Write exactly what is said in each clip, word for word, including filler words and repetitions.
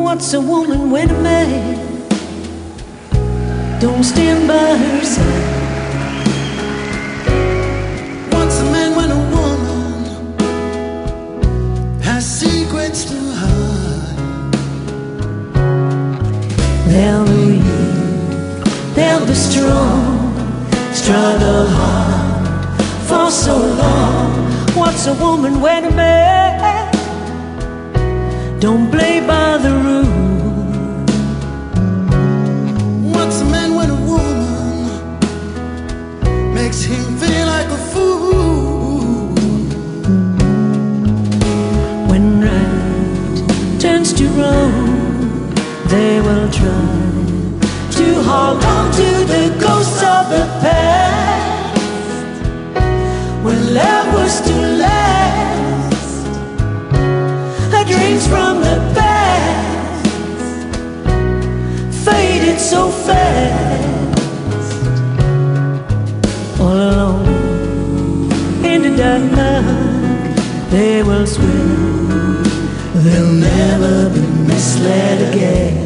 What's a woman when a man don't stand by her side? What's a man when a woman has secrets to hide? They'll be weak, they'll be strong, struggle hard for so long. What's a woman when a man don't play by the rules? What's a man when a woman makes him feel like a fool? When right turns to wrong, they will try to hold on to the ghosts of the past. When love was to last, her dreams from the past faded so fast. All alone in the dark, they will swear they'll never be misled again.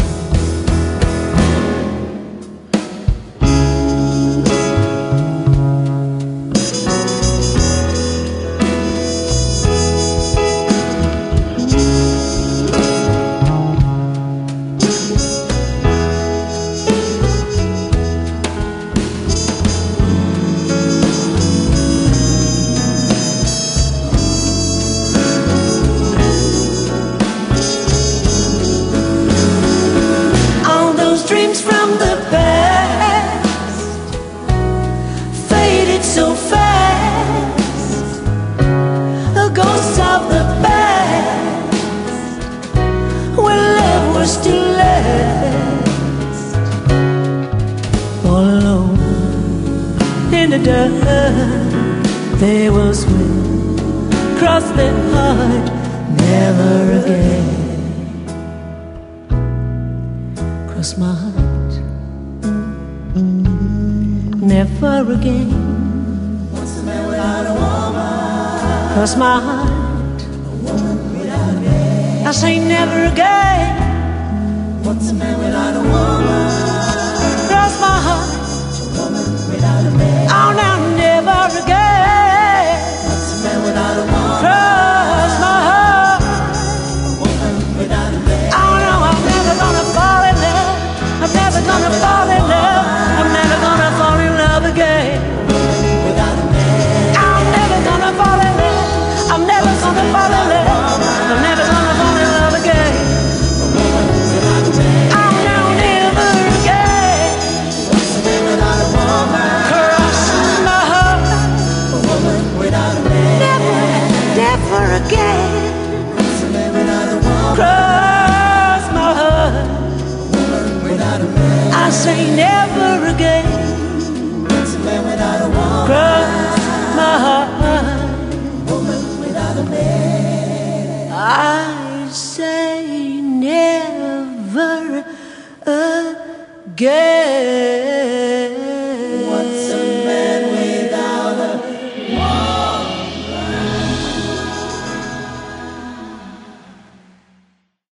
So fast, the ghosts of the past, when love was to last. All alone in the dark, they will swim across their heart, never again. Cross my heart, never again. Cross my heart, A woman without a man. I say never again. What's a man without a woman? Cross my heart, A woman without a man. oh no, never again. What's a man without a woman? Cross my heart, A woman without a man. oh no, I'm never gonna fall in love. I'm never gonna fall in love. I'm never gonna fall in love again. Without a man. I'm never gonna fall in love. I'm never gonna fall in love. I'm never gonna fall in love again. A woman without a man. Oh no, never again. What's a man without a woman? Cross my heart, A woman without a man. never, never again. What's a man without a woman? Cross my heart, A woman without a man. I say never again. What's a man without a woman? Cross my heart, A woman without a man. I say never again.